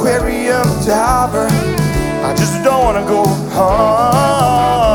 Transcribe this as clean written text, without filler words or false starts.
aquarium to harbor. I just don't wanna go home.